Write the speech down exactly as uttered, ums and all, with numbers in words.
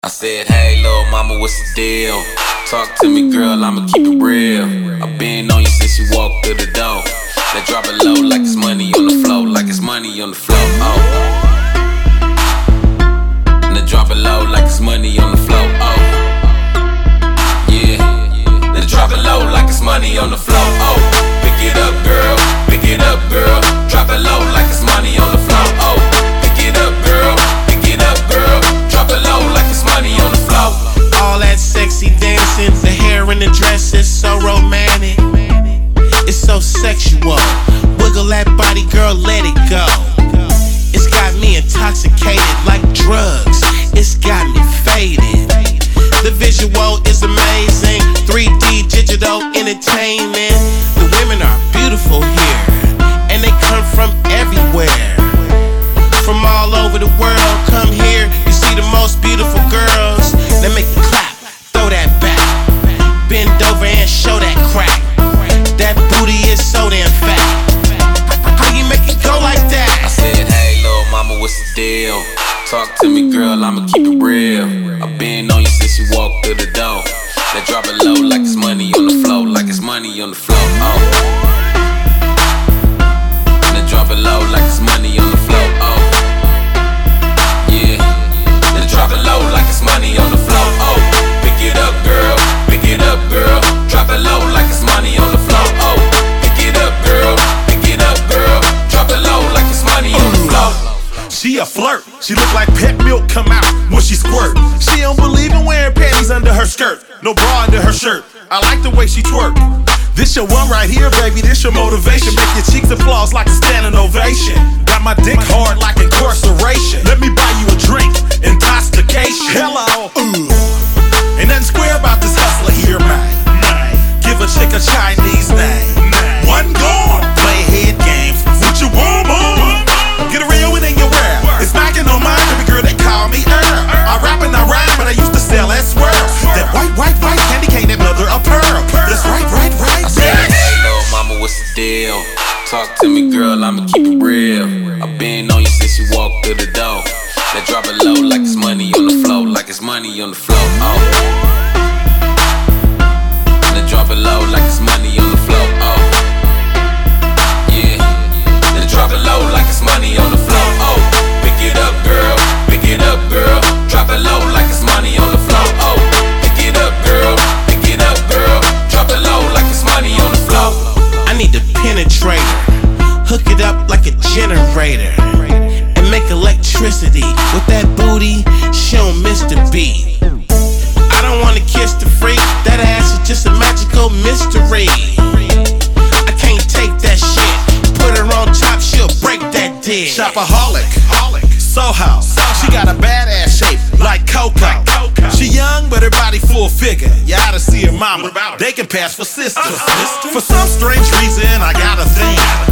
I said, hey, little mama, what's the deal? Talk to me, girl, I'ma keep it real. I've been on you since you walked through the door. Now drop it low like it's money on the floor, like it's money on the floor, oh. Now drop it low like it's money on the floor, oh. Yeah, now drop it low like it's money on the floor, oh. Pick it up, girl, pick it up, girl. Drop it low like it's money on the floor, oh. Pick it up, girl, pick it up, girl. Drop it low like it's money on the floor. All that sexy dancing, the hair and the dress is so romantic. It's so sexual. Wiggle that body, girl, let it go. It's got me intoxicated like drugs. It's got me faded. The visual is amazing. three D digital entertainment. The women are beautiful here, and they come from everywhere. From all over the world, come here. You see the most beautiful girls. They make you clap, throw that back, bend over and show that crack. That booty is so damn fat. How you make it go like that? I said, hey, little mama, what's the deal? Talk to me, girl, I'ma keep it real. I've been on you since you walked through the door. Now drop it low like it's money on the floor, like it's money on the floor, oh. Now drop it low like it's money on the floor, oh. Yeah, now drop it low like it's money on the floor, oh. Pick it up, girl, pick it up, girl. Drop it low like it's money on the floor, oh. Pick it up, girl, pick it up, girl. Drop it low like it's money on the floor. She a flirt, she look like pet milk come out when she squirt. She don't believe in wearing panties under her skirt, no bra under her shirt. I like the way she twerk. This your one right here, baby, this your motivation. Make your cheeks applause like a standing ovation. Got my dick hard like incarceration. Let me buy you a drink, intoxication. Hello, ooh. Ain't nothing square about this hustler here, man. Give a chick a Chinese name. One gone, play head games with your woman. Get a real it in your wear. It's knocking on mine, baby girl, they call me Earl. I rap and I rhyme, but I used to sell that swirl. That white, white, white candy cane, that mother of pearl. That's right, right, right. I said, hey, little mama, what's the deal? Talk to me, girl, I'ma keep it real. I've been on you since you walked through the door. Now drop it low like it's money on the floor, like it's money on the floor, oh. Now drop it low like it's money on the floor, oh. Yeah, now drop it low like it's money on the floor, oh. Pick it up, girl, pick it up, girl. Drop it low like it's money on the floor, oh. Pick it up, girl, pick it up, girl. Drop it low like it's money on the floor. I need the penetrator, hook it up like a generator, and make electricity with that booty. She don't miss the beat. I don't wanna kiss the freak. That ass is just a magical mystery. I can't take that shit. Put her on top, she'll break that dick. Shopaholic, Soho. She got a badass shape like Coco. She young, but her body full figure. You oughta see her mama. They can pass for sisters. For some strange reason, I got a thing